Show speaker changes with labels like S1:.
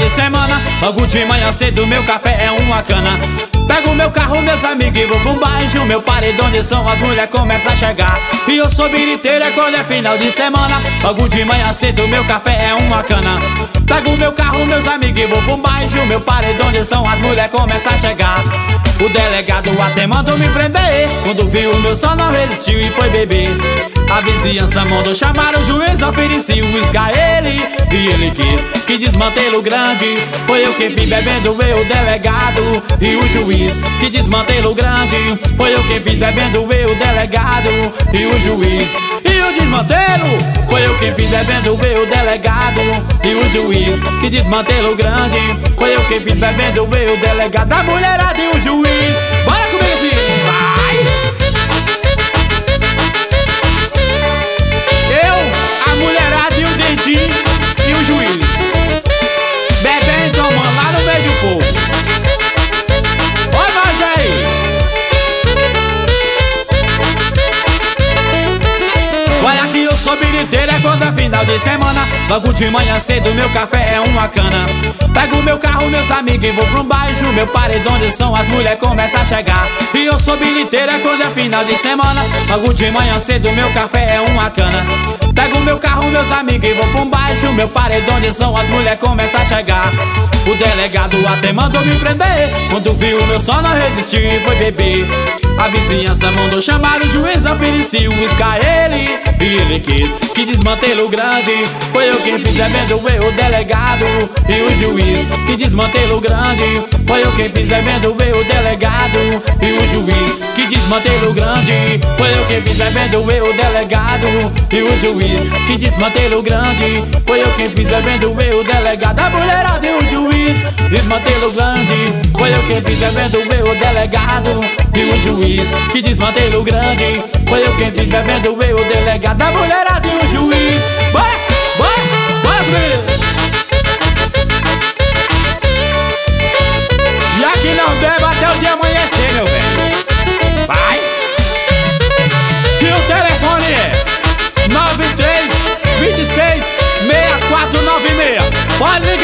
S1: semana, logo de manhã cedo meu café é uma cana. Pego meu carro, meus amigos e vou pro baixo. Meu paredão de som, as mulheres começam a chegar. E eu sou biriteiro, é quando é final de semana. Logo de manhã cedo meu café é uma cana. Pego meu carro, meus amigos e vou pro baixo. Meu paredão de som, as mulheres começam a chegar. O delegado até mandou me prender. Quando viu o meu som não resistiu e foi beber. A vizinhança mandou chamar o juiz, ofereci o uísque a ele. E ele que desmantelo grande. Foi eu que fui bebendo, eu, o delegado e o juiz. Que desmantelo grande. Foi eu que fiz bebendo, eu, o delegado e o juiz. E o desmantelo foi eu que fiz bebendo, eu, o delegado e o juiz. Que desmantelo grande. Foi eu que fiz bebendo, eu, o delegado, a mulherada e o juiz. Bora comigo assim, vai! Eu, a mulherada e o dedinho e o juiz. Bebendo, tomando lá no meio do povo. Olha nós aí! Olha que eu sou biriteiro, é quando é final de semana. Logo de manhã cedo meu café é uma cana. Pego meu carro, meus amigos e vou pro baixo. Meu paredão de som, as mulheres começam a chegar. E eu sou biriteiro, é quando é final de semana. Logo de manhã cedo meu café é uma cana. Pego meu carro, meus amigos e vou pro baixo. Meu paredão de som, as mulheres começam a chegar. O delegado até mandou me prender. Quando viu o meu som não resistiu e foi beber. A vizinhança mandou chamar o juiz, ofereci o uísque a ele. E ele que desmantelo grande. Foi eu quem fiz bebendo, eu, o delegado e o juiz. Que desmantelo grande. Foi eu quem fiz bebendo, eu, o delegado e o juiz. Que desmantelo grande. Foi eu quem fiz bebendo, eu, o delegado e o juiz. Que desmantelo grande. Foi eu quem fiz bebendo, eu, o delegado, a mulherada e o juiz. Desmantelo grande. Foi eu quem fiz bebendo, eu, o delegado e o juiz. Que desmantelo grande. Foi eu quem fiz bebendo, eu, o delegado, a mulherada e o juiz. Bora, bora, bora comigo. E aqui não bebe até o dia amanhecer, meu velho. Vai. E o telefone é 93 26 6496. Pode ligar.